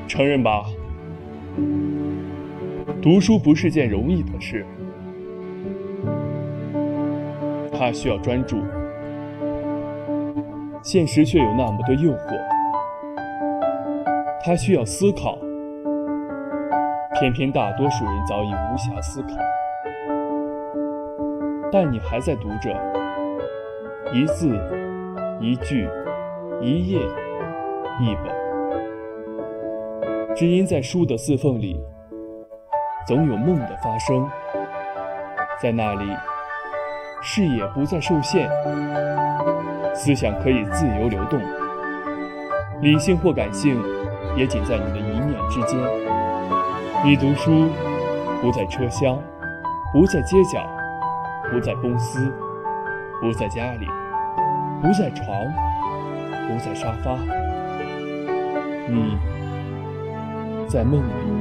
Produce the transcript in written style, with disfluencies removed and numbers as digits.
承认吧，读书不是件容易的事，它需要专注，现实却有那么多诱惑，它需要思考，偏偏大多数人早已无暇思考。但你还在读着，一字一句一页一本，只因在书的四缝里总有梦的发生，在那里视野不再受限，思想可以自由流动，理性或感性也仅在你的一念之间。你读书不在车厢，不在街角，不在公司，不在家里，不在床，不在沙发，你在梦里。